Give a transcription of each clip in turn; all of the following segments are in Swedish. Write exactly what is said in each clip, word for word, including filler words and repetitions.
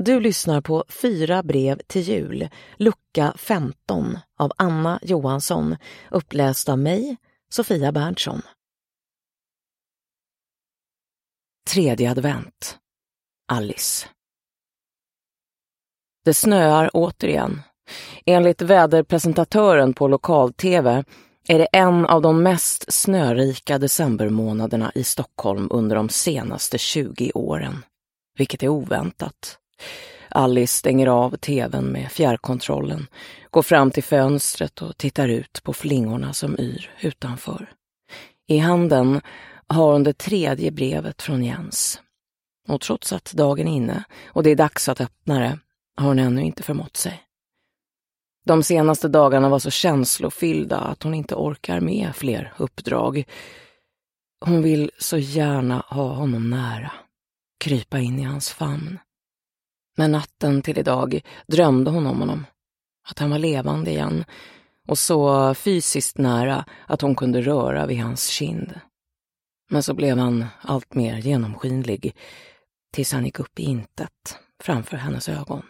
Du lyssnar på Fyra brev till jul, lucka femton av Anna Johansson, uppläst av mig, Sofia Berntsson. Tredje advent. Alice. Det snöar återigen. Enligt väderpresentatören på lokal-tv är det en av de mest snörika decembermånaderna i Stockholm under de senaste tjugo åren. Vilket är oväntat. Alice stänger av tvn med fjärrkontrollen, går fram till fönstret och tittar ut på flingorna som yr utanför. I handen har hon det tredje brevet från Jens. Och trots att dagen är inne och det är dags att öppna det har hon ännu inte förmått sig. De senaste dagarna var så känslofyllda att hon inte orkar med fler uppdrag. Hon vill så gärna ha honom nära, krypa in i hans famn. Men natten till idag drömde hon om honom, att han var levande igen och så fysiskt nära att hon kunde röra vid hans kind. Men så blev han allt mer genomskinlig tills han gick upp i intet framför hennes ögon.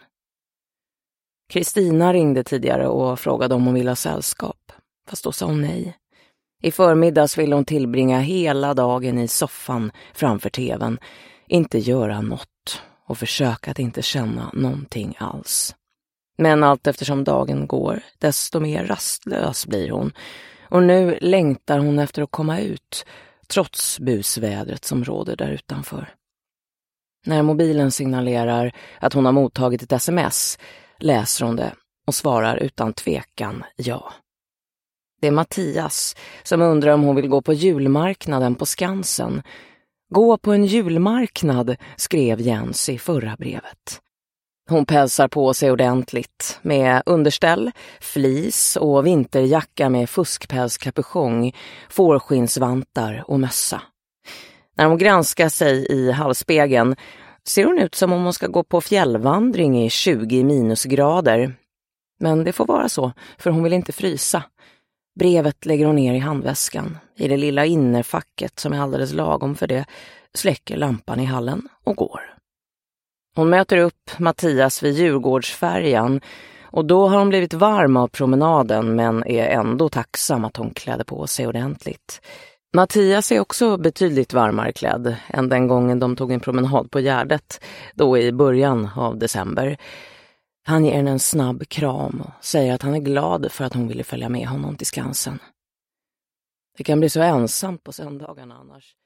Kristina ringde tidigare och frågade om hon ville ha sällskap, fast då sa hon nej. I förmiddags ville hon tillbringa hela dagen i soffan framför tvn, inte göra något och försöka att inte känna någonting alls. Men allt eftersom dagen går, desto mer rastlös blir hon. Och nu längtar hon efter att komma ut, trots busvädret som råder där utanför. När mobilen signalerar att hon har mottagit ett sms läser hon det och svarar utan tvekan ja. Det är Mattias som undrar om hon vill gå på julmarknaden på Skansen. Gå på en julmarknad, skrev Jens i förra brevet. Hon pälsar på sig ordentligt med underställ, flis och vinterjacka med fuskpälskapuschong, fårskinnsvantar och mössa. När hon granskar sig i halsspegeln ser hon ut som om hon ska gå på fjällvandring i tjugo minusgrader. Men det får vara så, för hon vill inte frysa. Brevet lägger hon ner i handväskan. I det lilla innerfacket som är alldeles lagom för det släcker lampan i hallen och går. Hon möter upp Mattias vid Djurgårdsfärjan och då har hon blivit varm av promenaden men är ändå tacksam att hon klädde på sig ordentligt. Mattias är också betydligt varmare klädd än den gången de tog en promenad på Gärdet, då i början av december. Han ger henne en snabb kram och säger att han är glad för att hon ville följa med honom till Skansen. Det kan bli så ensamt på söndagarna annars.